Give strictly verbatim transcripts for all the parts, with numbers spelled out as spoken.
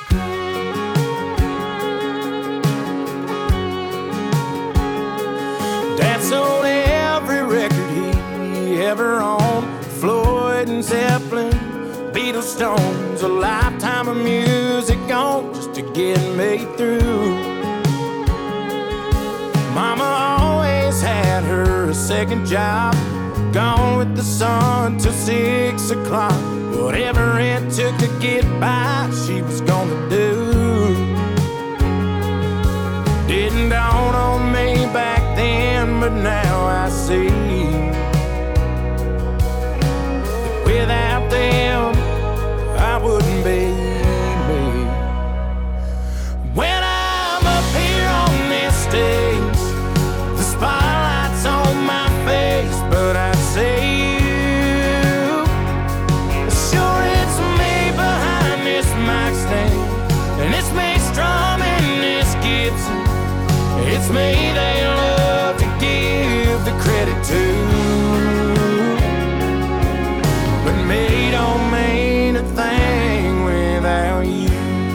Dad sold every record he ever owned. Floyd and Zeppelin, Beatles, Stones, a lifetime of music on just to get me through. Mama always had her a second job, gone with the sun till six o'clock. Whatever it took to get by, she was gonna do. Didn't dawn on me back then, but now I see that without them, I wouldn't be me. When I'm up here on this stage, the spotlight's on my face, but I say you. Sure, it's me behind this mic stand, and it's me strumming this Gibson. It's me they love to give the credit to, but me don't mean a thing without you.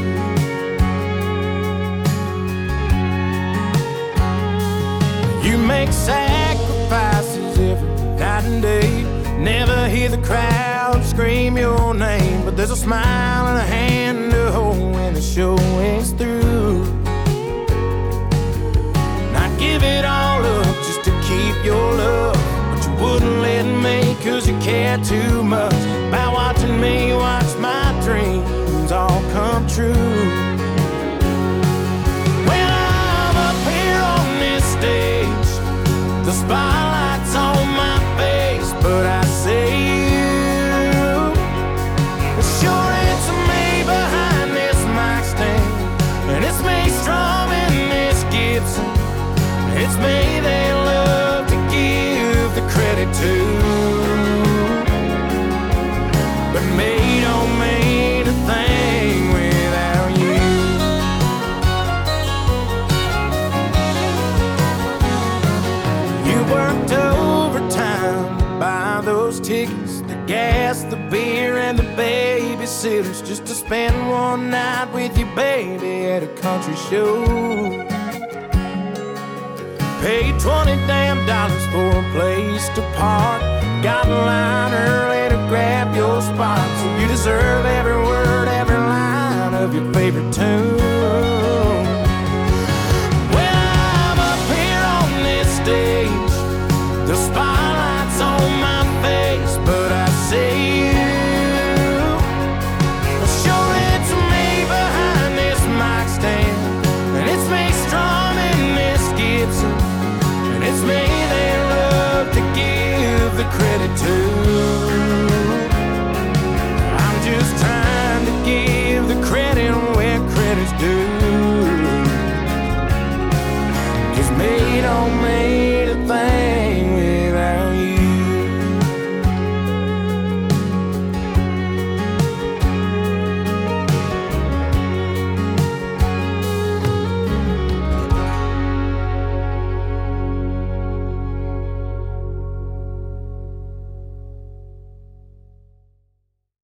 You make sacrifices every night and day. Never hear the crowd scream your name, but there's a smile and a hand to hold when the show is through. Give it all up just to keep your love, but you wouldn't let me cause you care too much about watching me watch my dreams all come true. When I'm up here on this stage, the spotlight's on my face, but I say you. Sure, it's me behind this mic stand, and it's me strumming this Gibson. It's me they love to give the credit to, but me don't mean a thing without you. You worked overtime to buy those tickets, the gas, the beer, and the babysitters, just to spend one night with you, baby, at a country show. Paid twenty damn dollars for a place to park. Got in line early to grab your spot. So you deserve every word, every line of your favorite tune. When I'm up here on this stage, the spotlight's on my face, but I see you. Sure, it's me behind this mic stand, and it's me strumming this Gibson. It's me they love to give the credit to. I'm just trying to give the credit where credit's due, 'cause me don't mean